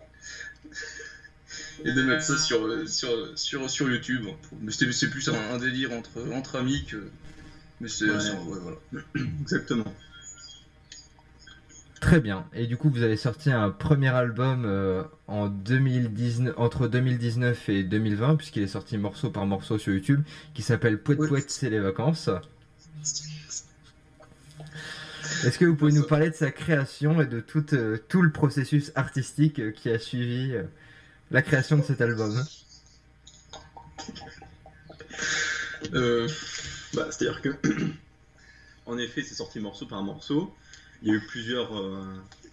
et de mettre ça sur, sur, sur, sur YouTube. Mais c'est, c'est plus un, un délire entre, entre amis que... Mais c'est... Ouais, c'est ouais, voilà. Exactement. Très bien. Et du coup, vous avez sorti un premier album euh, en deux mille dix-neuf, entre deux mille dix-neuf et deux mille vingt, puisqu'il est sorti morceau par morceau sur YouTube, qui s'appelle Pouet Pouet, c'est les vacances. Est-ce que vous pouvez nous parler de sa création et de tout, euh, tout le processus artistique euh, qui a suivi euh, la création de cet album? euh, bah, C'est-à-dire que, en effet, c'est sorti morceau par morceau. Il y a eu plusieurs... Euh...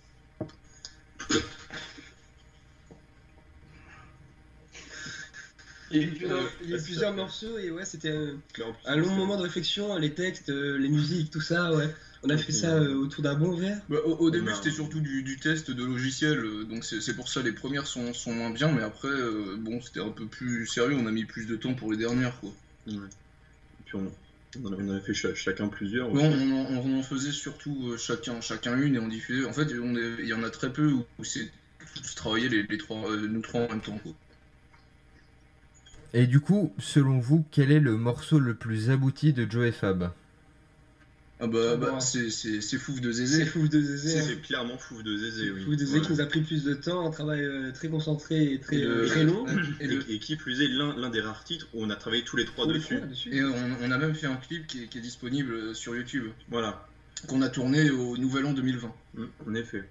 Il y a eu plusieurs, il y a eu plusieurs morceaux et ouais, c'était un, un long moment de réflexion, les textes, les musiques, tout ça, ouais. On a fait ça euh, autour d'un bon verre. Bah, au, au début, c'était surtout du, du test de logiciel, euh, donc c'est, c'est pour ça les premières sont, sont moins bien, mais après, euh, bon, c'était un peu plus sérieux, on a mis plus de temps pour les dernières, quoi. Ouais. Et puis on, on, en, on en a fait ch- chacun plusieurs. Non, on, on, on en faisait surtout euh, chacun, chacun une et on diffusait. En fait, on est, il y en a très peu où, où c'est tous travailler les, les trois, euh, nous trois en même temps, quoi. Et du coup, selon vous, quel est le morceau le plus abouti de Joe et Fab? Ah bah, bah c'est, c'est, c'est Fouf de Zézé. C'est Fouf de Zézé. C'est, c'est clairement Fouf de Zézé, oui. Fouf de Zézé ouais. qui nous a pris plus de temps, un travail euh, très concentré et très, et le, euh, très long. Et, et, le... et qui plus est, l'un, l'un des rares titres où on a travaillé tous les trois tous dessus. Les trois dessus. Et on, on a même fait un clip qui est, qui est disponible sur YouTube. Voilà. Qu'on a tourné au Nouvel An deux mille vingt. Mmh, en effet.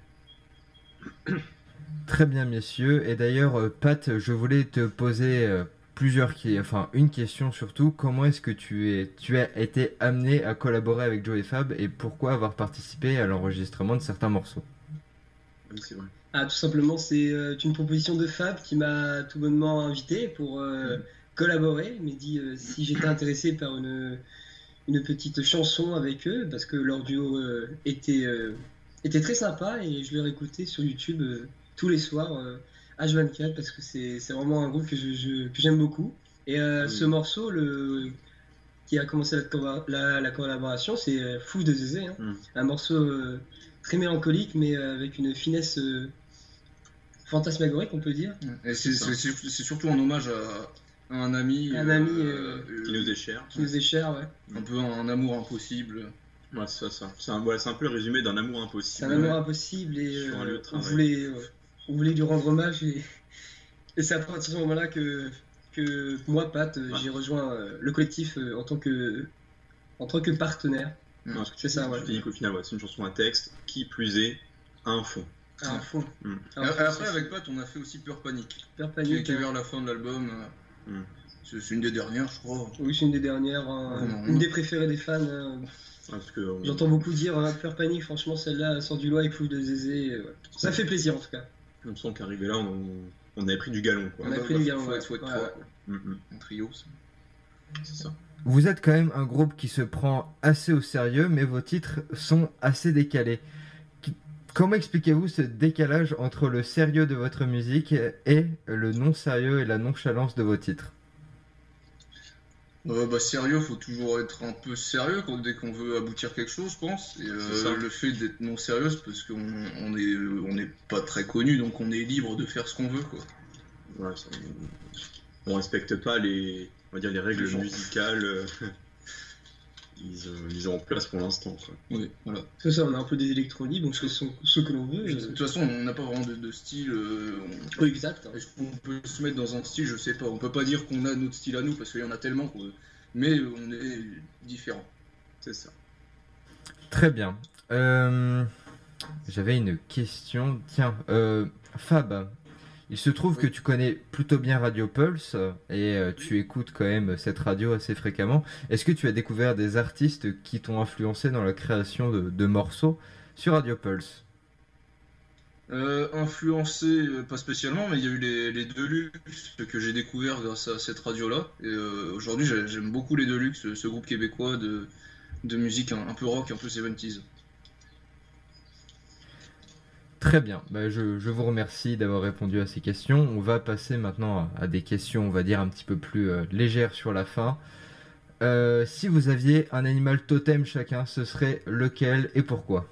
Très bien, messieurs. Et d'ailleurs, euh, Pat, je voulais te poser... Euh, plusieurs qui, enfin une question surtout, comment est-ce que tu es, tu as été amené à collaborer avec Joe et Fab et pourquoi avoir participé à l'enregistrement de certains morceaux? Oui, c'est vrai. Ah, tout simplement, c'est euh, une proposition de Fab qui m'a tout bonnement invité pour euh, mmh. collaborer. Il m'a dit euh, si j'étais intéressé par une, une petite chanson avec eux, parce que leur duo euh, était, euh, était très sympa et je leur écoutais sur YouTube euh, tous les soirs. Euh, H vingt-quatre parce que c'est, c'est vraiment un groupe que, je, je, que j'aime beaucoup. Et euh, oui. ce morceau le, qui a commencé la, la, la collaboration, c'est Fouf de Zézé. Hein. Mm. Un morceau euh, très mélancolique, mais euh, avec une finesse euh, fantasmagorique, on peut dire. Et c'est, c'est, c'est, c'est surtout un hommage à, à un ami, un euh, ami euh, qui nous est cher. Qui nous est cher, ouais. Un peu un, un amour impossible. Ouais, c'est ça. ça. C'est, un, ouais, c'est un peu le résumé d'un amour impossible. C'est un amour impossible et sur un lieu de on voulait... Euh, on voulait lui rendre hommage et, et c'est à partir de ce moment-là que, que moi, Pat, ouais. j'ai rejoint euh, le collectif euh, en, tant que, en tant que partenaire. Non, c'est ça, ouais. Je te dis qu'au final, ouais, c'est une chanson à texte, qui plus est, à un fond. À un fond. Mm. Un fond après, c'est... avec Pat, on a fait aussi Peur Panique. Peur Panique. Qui est vers la fin de l'album. Mm. C'est, c'est une des dernières, je crois. Oui, c'est une des dernières. Hein, non, une non. des préférées des fans. Hein. Parce que, euh... J'entends beaucoup dire hein, Peur Panique, franchement, celle-là elle sort du lot avec Fouf de Zézé. Ouais. Ça ouais. fait plaisir en tout cas. On sent qu'arrivé là, on, on avait pris du galon. Quoi. On avait pris du galon, ouais. Faut être trois. Un trio, ça. C'est ça. Vous êtes quand même un groupe qui se prend assez au sérieux, mais vos titres sont assez décalés. Comment expliquez-vous ce décalage entre le sérieux de votre musique et le non-sérieux et la nonchalance de vos titres? Euh, bah, sérieux, faut toujours être un peu sérieux quand, dès qu'on veut aboutir quelque chose, je pense. Et euh, le fait d'être non sérieux, c'est parce qu'on on est, on n'est pas très connu, donc on est libre de faire ce qu'on veut, quoi. Ouais, ça, on respecte pas les, on va dire les règles musicales euh, ils, euh, ils ont en place pour l'instant, quoi. Oui, voilà. C'est ça, on a un peu des électroniques, donc ce sont ce que l'on veut. De toute façon, on n'a pas vraiment de, de style. Euh, on... Oui, exact. Est-ce qu'on peut se mettre dans un style, je sais pas. On peut pas dire qu'on a notre style à nous parce qu'il y en a tellement, quoi. Mais on est différents. C'est ça. Très bien. Euh, j'avais une question. Tiens, euh, Fab, il se trouve oui. que tu connais plutôt bien Radio Pulse et euh, tu écoutes quand même cette radio assez fréquemment. Est-ce que tu as découvert des artistes qui t'ont influencé dans la création de, de morceaux sur Radio Pulse? Euh, influencé, euh, pas spécialement, mais il y a eu les, les Deluxe que j'ai découvert grâce à cette radio-là. Et euh, aujourd'hui, j'aime beaucoup les Deluxe, ce, ce groupe québécois de, de musique un, un peu rock, un peu soixante-dix. Très bien, bah, je, je vous remercie d'avoir répondu à ces questions. On va passer maintenant à, à des questions, on va dire, un petit peu plus euh, légères sur la fin. Euh, si vous aviez un animal totem chacun, ce serait lequel et pourquoi?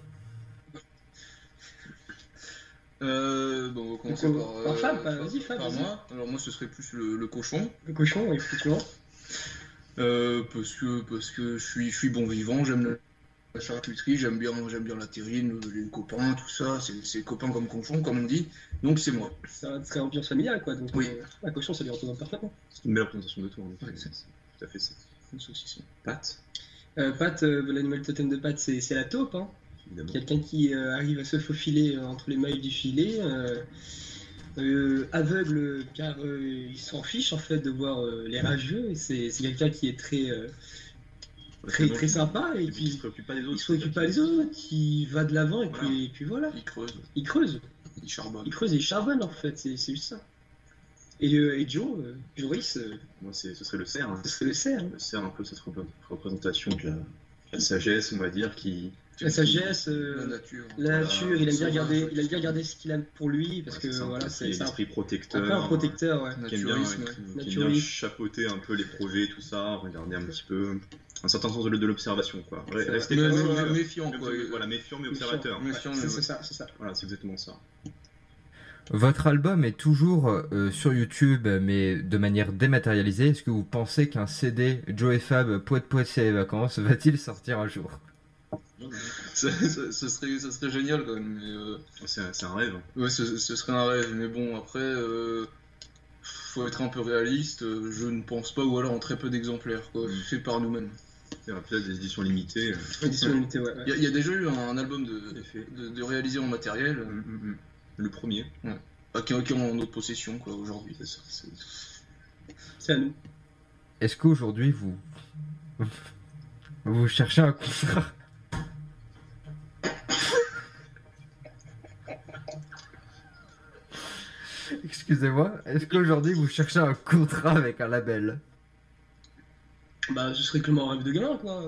Euh, bon, on va commencer Donc, par, par euh, Fab, bah, vas-y Fab. Par vas-y. moi. Alors moi, ce serait plus le, le cochon. Le cochon, effectivement. Euh, parce que parce que je suis je suis bon vivant, j'aime la charcuterie, j'aime bien j'aime bien la terrine, les copains, tout ça. C'est, c'est copains comme cochon, comme on dit. Donc c'est moi. Ça serait ambiance familiale, quoi. Donc oui. Euh, la cochon, ça lui représente parfaitement. C'est une belle représentation de toi. En fait. Ouais, c'est, c'est tout à fait ça. Une saucisson. Pat. Euh, Pat, euh, l'animal totem de Pat, c'est, c'est la taupe, hein. Évidemment. Quelqu'un qui euh, arrive à se faufiler euh, entre les mailles du filet, euh, euh, aveugle car euh, il s'en fiche en fait de voir euh, les rageux. Et c'est, c'est quelqu'un qui est très, euh, très, très sympa et, et qui ne se préoccupe pas des autres. Il se préoccupe pas des autres, qui va de l'avant et, voilà. puis, et puis voilà. Il creuse. Il creuse. Il charbonne. Il creuse et il charbonne en fait, c'est, c'est juste ça. Et, euh, et Joe, euh, Joris, euh, moi c'est, ce serait le cerf. Hein. Ce serait le cerf. Le cerf, un peu cette représentation de la, la sagesse, on va dire, qui. La sagesse, euh, la nature, la nature voilà, il aime bien regarder, il aime bien regarder ce qu'il a pour lui parce ouais, que c'est voilà, c'est, c'est l'esprit protecteur, un peu un protecteur, ouais. Qui aime bien, ouais, qui aime bien chapeauter un peu les projets, tout ça, regarder un petit peu, un certain sens de, de l'observation, quoi. Rester mais, mais, mais, méfiant, quoi. Voilà, méfiant mais méfiant, observateur. Méfiant, ouais, c'est, c'est ça, c'est ça. Voilà, c'est exactement ça. Votre album est toujours euh, sur YouTube, mais de manière dématérialisée. Est-ce que vous pensez qu'un C D Joe et Fab Poète Poète c'est les vacances va-t-il sortir un jour? ça, ça, ça serait, ça serait génial quand même. Mais, euh... c'est, un, c'est un rêve. Ouais, ce, ce serait un rêve, mais bon, après, euh... faut être un peu réaliste. Je ne pense pas, ou alors en très peu d'exemplaires, quoi, mmh. fait par nous-mêmes. Il y aura peut-être des éditions limitées. Éditions limitées, ouais. Il ouais. y, y a déjà eu un, un album de, de, de réalisé en matériel. Mmh, mmh. Le premier. Ouais. Ah, qui est en notre possession, quoi, aujourd'hui, c'est ça. C'est... c'est à nous. Est-ce qu'aujourd'hui, vous... vous cherchez un contrat? Excusez-moi, est-ce qu'aujourd'hui vous cherchez un contrat avec un label? Bah, ce serait clairement un rêve de gamin, quoi.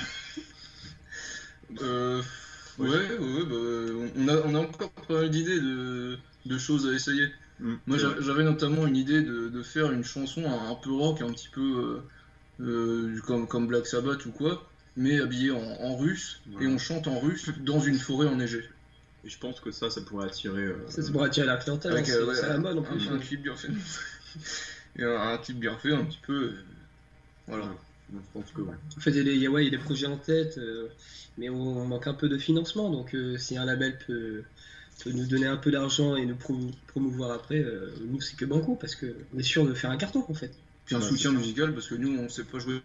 euh, ouais, ouais, ouais bah, on, a, on a encore pas mal d'idées de, de choses à essayer. Mmh, Moi, j'a, j'avais notamment une idée de, de faire une chanson un, un peu rock, un petit peu euh, euh, comme, comme Black Sabbath ou quoi, mais habillée en, en russe, ouais. Et on chante en russe dans une forêt enneigée. Et je pense que ça, ça pourrait attirer... Euh, ça, ça pourrait attirer la clientèle, avec, hein, c'est, ouais, c'est la mode en plus. Un, un clip bien fait. Et un, un clip bien fait, un petit peu... Euh, voilà. Ouais, je pense que ouais. En fait, il y a des, ouais, il y a des projets en tête, euh, mais on, on manque un peu de financement, donc euh, si un label peut, peut nous donner un peu d'argent et nous pro- promouvoir après, euh, nous c'est que banco, parce qu'on est sûr de faire un carton, en fait. Puis un ouais, soutien musical, parce que nous, on ne sait pas jouer...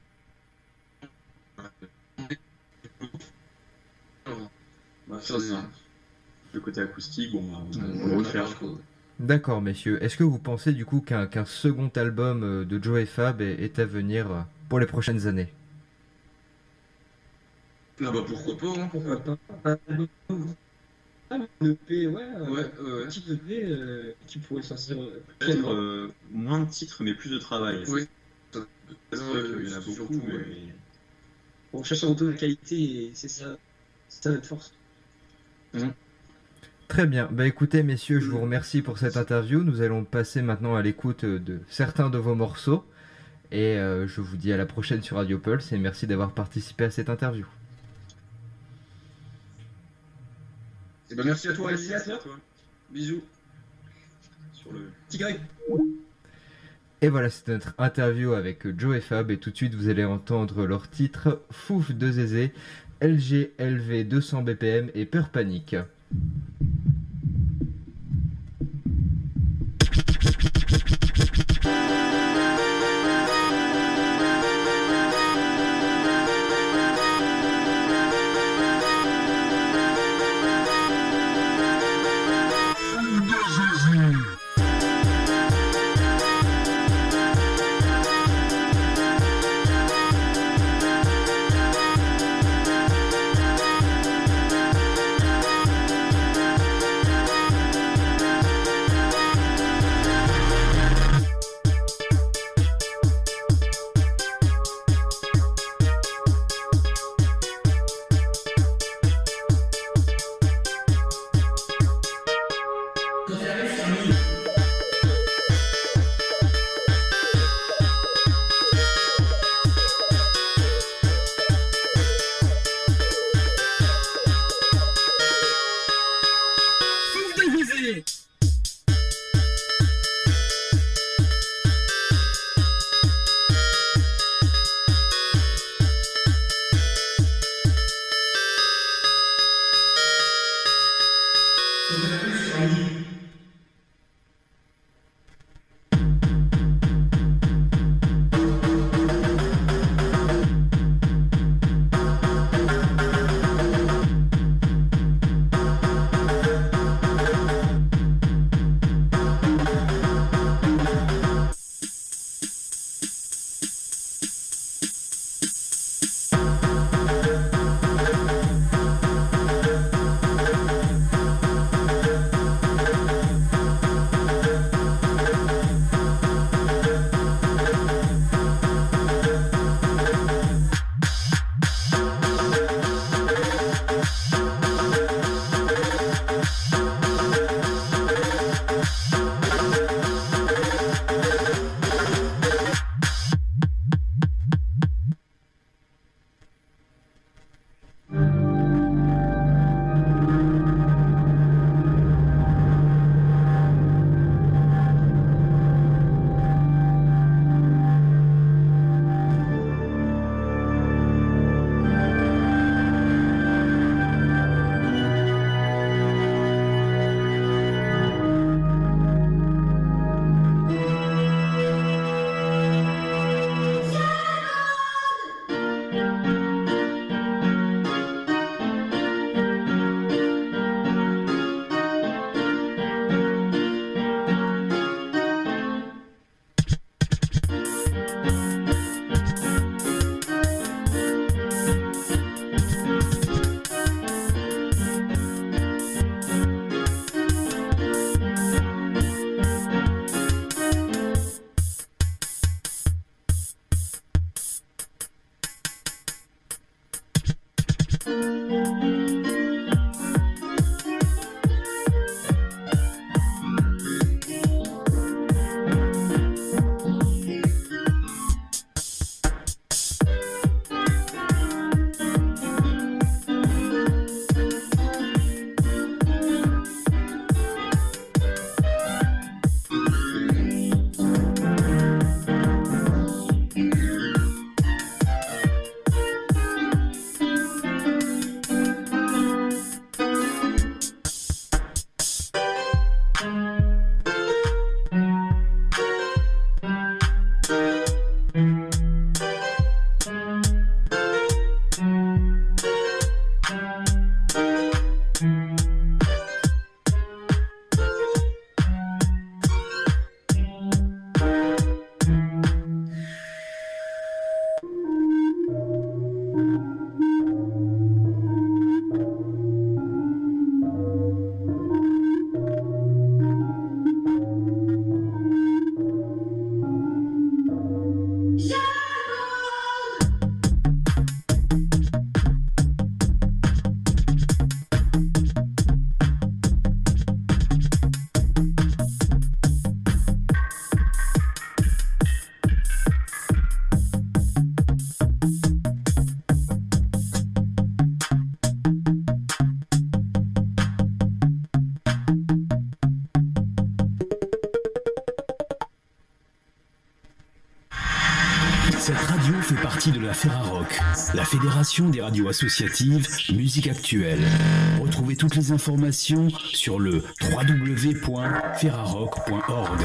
Ouais, ça, c'est... Le côté acoustique, bon, on va le faire. D'accord, messieurs. Est-ce que vous pensez du coup qu'un, qu'un second album de Joe et Fab est, est à venir pour les prochaines années? Ah bah pourquoi pas, hein. Pourquoi pas. Un E P, ouais, un ouais, ouais. petit E P euh, qui pourrait sortir. Peut-être euh, moins de titres, mais plus de travail. Oui. C'est vrai qu'il y en a beaucoup, mais... On cherche un auto de qualité et c'est ça, c'est ça notre force. Mmh. Très bien. Bah écoutez, messieurs, je vous remercie pour cette interview. Nous allons passer maintenant à l'écoute de certains de vos morceaux. Et euh, je vous dis à la prochaine sur Radio Pulse et merci d'avoir participé à cette interview. Et ben merci à toi, merci à toi. Bisous. Sur le petit Greg. Et voilà, c'était notre interview avec Joe et Fab. Et tout de suite, vous allez entendre leur titre Fouf de Zézé, L G L V deux cents B P M et Peur Panique. We'll be right back. Cette radio fait partie de la Ferrarock, la fédération des radios associatives musique actuelle. Retrouvez toutes les informations sur le w w w point ferrarock point org.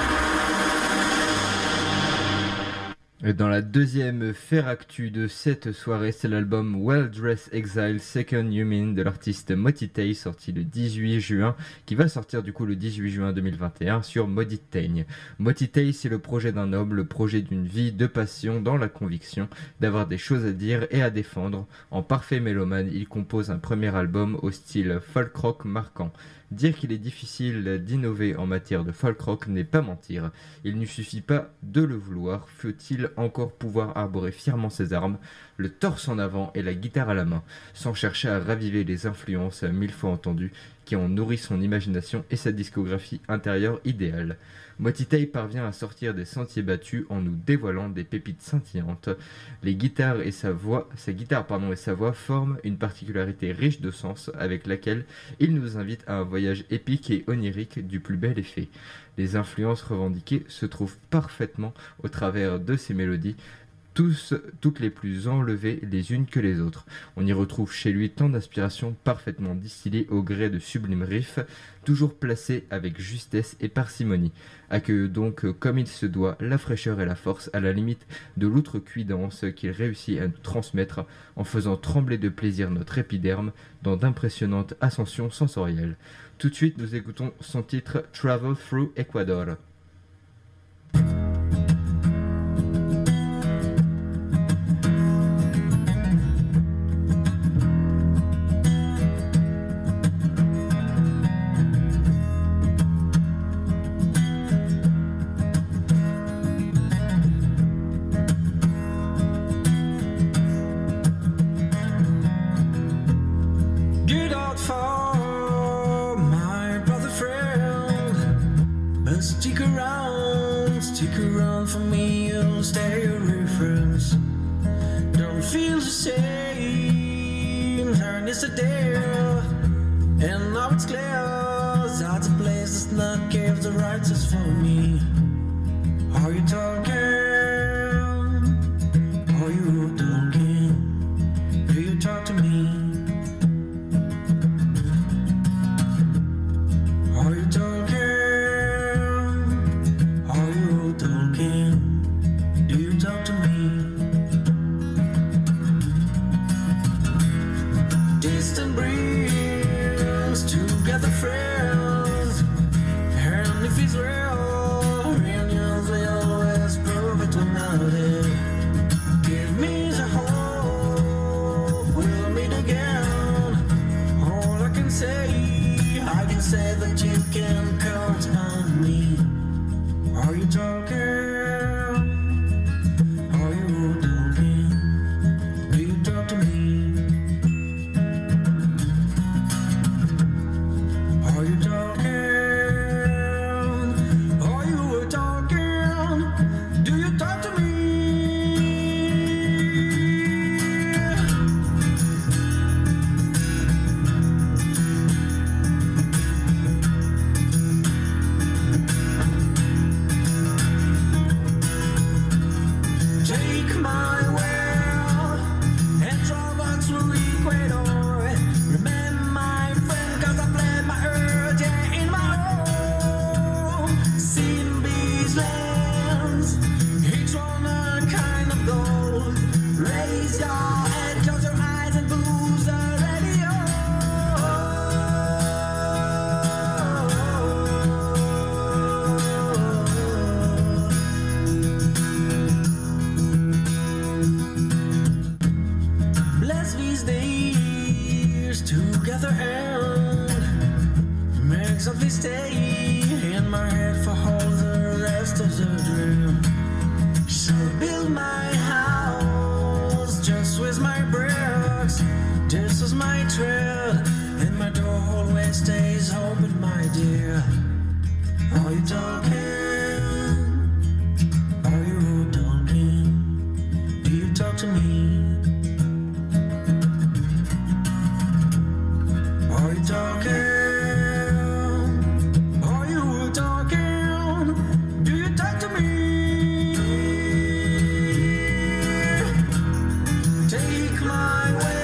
Dans la deuxième Ferractu de cette soirée, c'est l'album Well Dressed Exile Second Human de l'artiste Motitei, sorti le dix-huit juin, qui va sortir du coup le dix-huit juin deux mille vingt et un sur Motitei. Motitei, c'est le projet d'un homme, le projet d'une vie de passion dans la conviction d'avoir des choses à dire et à défendre. En parfait mélomane, il compose un premier album au style folk rock marquant. Dire qu'il est difficile d'innover en matière de folk rock n'est pas mentir. Il ne suffit pas de le vouloir, faut-il encore pouvoir arborer fièrement ses armes, le torse en avant et la guitare à la main, sans chercher à raviver les influences mille fois entendues qui ont nourri son imagination et sa discographie intérieure idéale. Motitei parvient à sortir des sentiers battus en nous dévoilant des pépites scintillantes. Les guitares et sa voix, sa guitare pardon, et sa voix forment une particularité riche de sens avec laquelle il nous invite à un voyage épique et onirique du plus bel effet. Les influences revendiquées se trouvent parfaitement au travers de ces mélodies, tous, toutes les plus enlevées les unes que les autres. On y retrouve chez lui tant d'inspirations parfaitement distillées au gré de sublimes riffs, toujours placés avec justesse et parcimonie. Accueille donc comme il se doit la fraîcheur et la force à la limite de l'outrecuidance qu'il réussit à nous transmettre en faisant trembler de plaisir notre épiderme dans d'impressionnantes ascensions sensorielles. Tout de suite, nous écoutons son titre Travel Through Ecuador. these days together and make something stay in my head for all the rest of the dream. So build my house just with my bricks. This is my trail, and my door always stays open, my dear. Are you talking? Are you talking? Do you talk to me? Are you talking? Are you talking? Do you talk to me? Take my way.